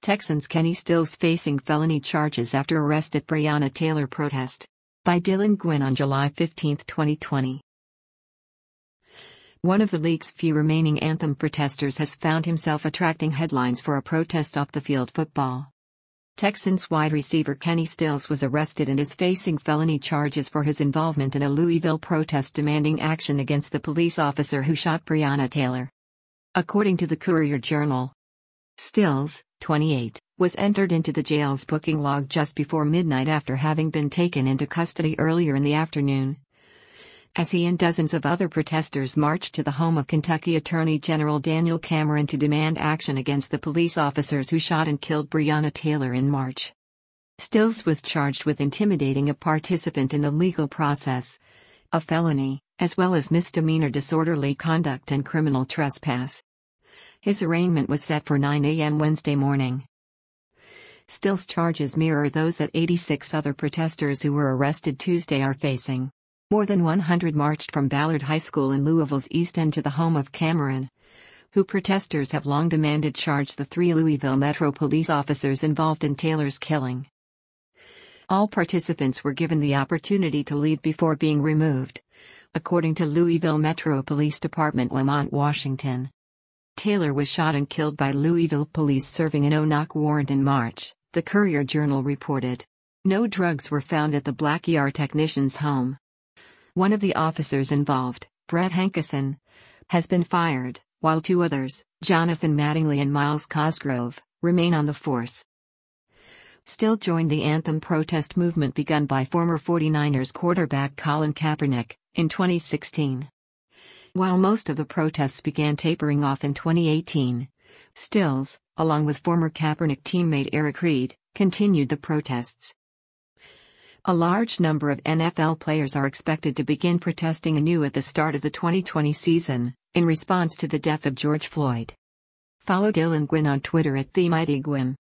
Texans' Kenny Stills facing felony charges after arrest at Breonna Taylor protest. By Dylan Gwynn on July 15, 2020. One of the league's few remaining anthem protesters has found himself attracting headlines for a protest off the field football. Texans wide receiver Kenny Stills was arrested and is facing felony charges for his involvement in a Louisville protest demanding action against the police officer who shot Breonna Taylor. According to the Courier-Journal, Stills, 28, was entered into the jail's booking log just before midnight after having been taken into custody earlier in the afternoon, as he and dozens of other protesters marched to the home of Kentucky Attorney General Daniel Cameron to demand action against the police officers who shot and killed Breonna Taylor in March. Stills was charged with intimidating a participant in the legal process, a felony, as well as misdemeanor disorderly conduct and criminal trespass. His arraignment was set for 9 a.m. Wednesday morning. Stills' charges mirror those that 86 other protesters who were arrested Tuesday are facing. More than 100 marched from Ballard High School in Louisville's East End to the home of Cameron, who protesters have long demanded charge the 3 Louisville Metro police officers involved in Taylor's killing. All participants were given the opportunity to leave before being removed, according to Louisville Metro Police Department, Lamont, Washington. Taylor was shot and killed by Louisville police serving a no-knock warrant in March, the Courier-Journal reported. No drugs were found at the Black ER technician's home. One of the officers involved, Brett Hankison, has been fired, while 2 others, Jonathan Mattingly and Miles Cosgrove, remain on the force. Still joined the anthem protest movement begun by former 49ers quarterback Colin Kaepernick, in 2016. While most of the protests began tapering off in 2018, Stills, along with former Kaepernick teammate Eric Reid, continued the protests. A large number of NFL players are expected to begin protesting anew at the start of the 2020 season, in response to the death of George Floyd. Follow Dylan Gwynn on Twitter @TheMightyGwynn.